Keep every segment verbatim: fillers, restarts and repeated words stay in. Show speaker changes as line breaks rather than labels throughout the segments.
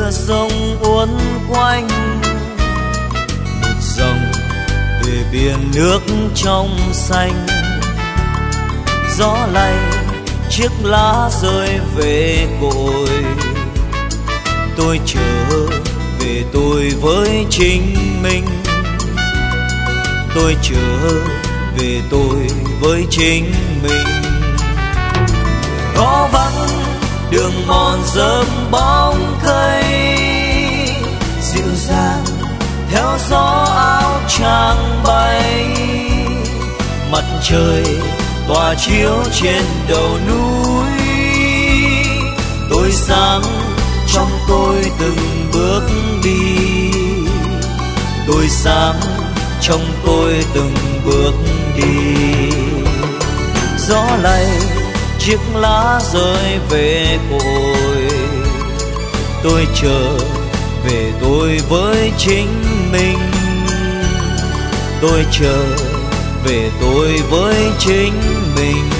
thưa sông uốn quanh, một dòng về biển nước trong xanh. Gió lay chiếc lá rơi về cội, tôi trở về tôi với chính mình. Tôi trở về tôi với chính mình. Có vắng đường mòn rơm bóng cây, dịu dàng theo gió áo tràng bay. Mặt trời tỏa chiếu trên đầu núi, tôi sáng trong tôi từng bước đi. Tôi sáng trong tôi từng bước đi. Gió lay chiếc lá rơi về cội, tôi trở về tôi với chính mình. Tôi trở về tôi với chính mình.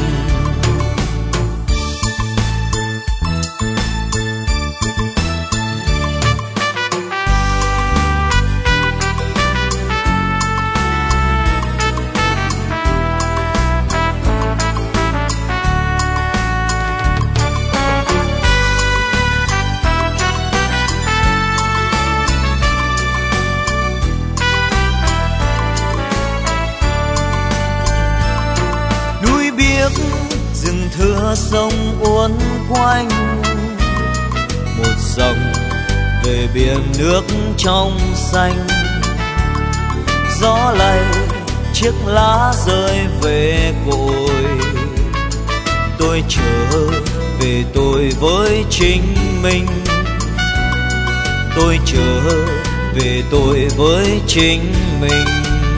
Rừng thưa sông uốn quanh, một dòng về biển nước trong xanh. Gió lay chiếc lá rơi về cội, tôi trở về tôi với chính mình. Tôi trở về tôi với chính mình.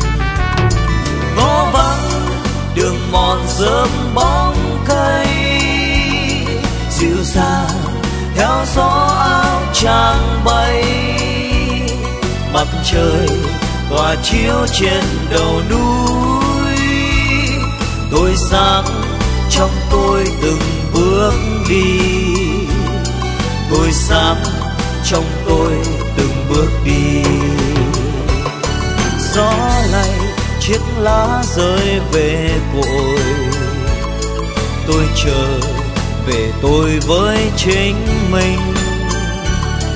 Có vắng đường mòn rơm bóng cây, dịu dàng theo gió áo tràng bay. Mặt trời tỏa chiếu trên đầu núi, tôi sáng trong tôi từng bước đi. Tôi sáng trong tôi từng bước đi. Gió lay chiếc lá rơi về cội, tôi trở về tôi với chính mình.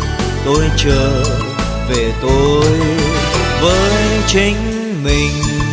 Tôi trở về tôi với chính mình.